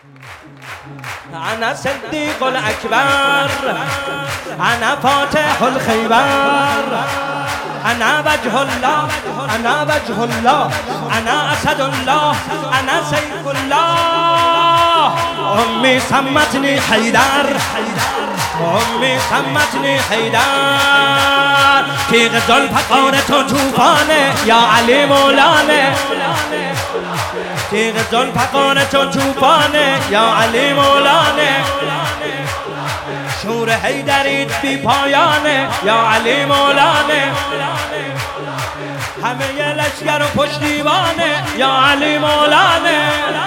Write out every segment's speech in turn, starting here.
أنا صديق الأكبر، أنا فاتح الخيبر، أنا وجه الله، أنا وجه الله، أنا أسد الله، أنا سيف الله. أمي سمتني حيدر، أمي سمتني حيدر. تیغ ذوالفقار تو توفانه یا علی مولانا، تیغ ذوالفقار تو توفانه یا علی مولانا. شور حیدریت بی پایانه یا علی مولانا. همه لشکر و پشتیبانه یا علی مولانا.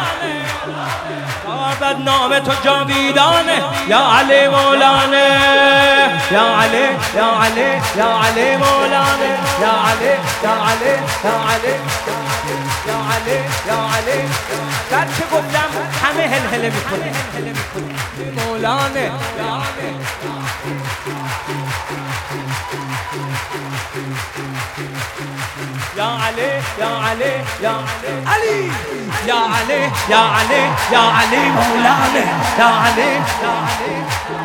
ابد نام تو جاویدانه یا علی مولانا. یا علی یا علی یا علی مولانا. یا علی یا علی یا علی یا علی یا علی. بعد چه گفتم همه هلهله میکنه مولانا. یا علی یا علی یا علی یا علی یا علی یا علی مولانا. یا علی یا علی.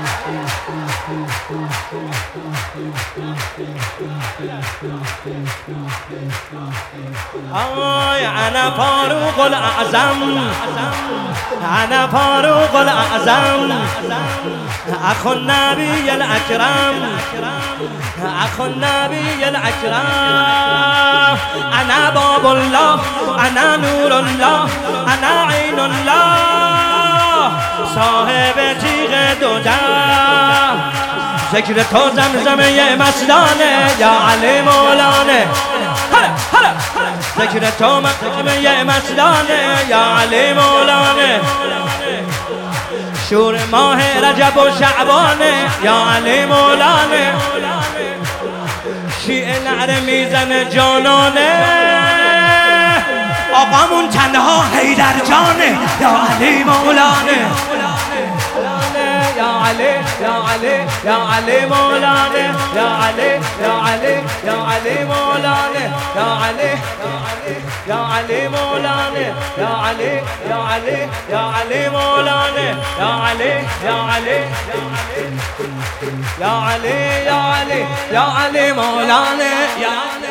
أنا فاروق الأعظم، أنا فاروق الأعظم، أخو النبي الأكرم، أخو النبي الأكرم. أنا باب الله، أنا نور الله، أنا عين الله، صاحب تیغ دوزخ. ذکر تو زمزمه مستانه یا علی مولانا. ذکر تو زمزمه مستانه یا علی مولانا. شور ماه رجب و شعبانه یا علی مولانا. شیعه نعره میزنه جانانه، آقامون تنها حیدر جانه یا علی مولانا. یا علی یا علی یا علی مولانا. یا علی یا علی یا علی مولانا. یا علی یا علی مولانا. یا علی یا علی یا علی مولانا. یا علی یا علی یا علی یا علی یا علی مولانا. یا علی